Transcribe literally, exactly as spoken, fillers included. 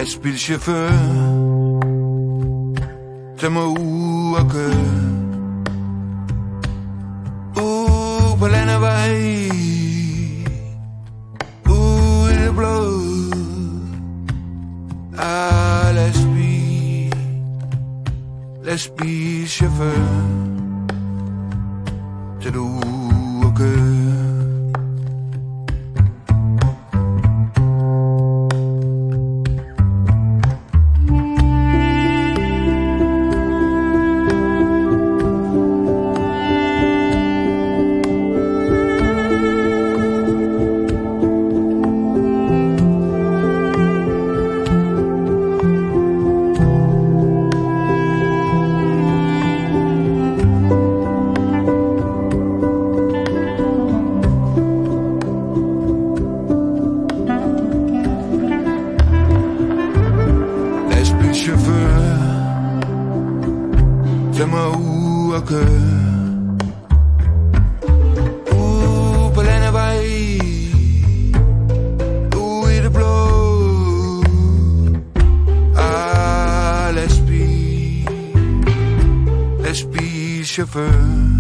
Lastbilchauffør, tag mig ud og kør ud på landevej, ud i det blå. Ah, lastbil, lastbilchauffør, tag du ud og kør. Chauffør, tag mig ud og kør ud på landevej, ud i det blå. Ah, lastbil, lastbilchauffør.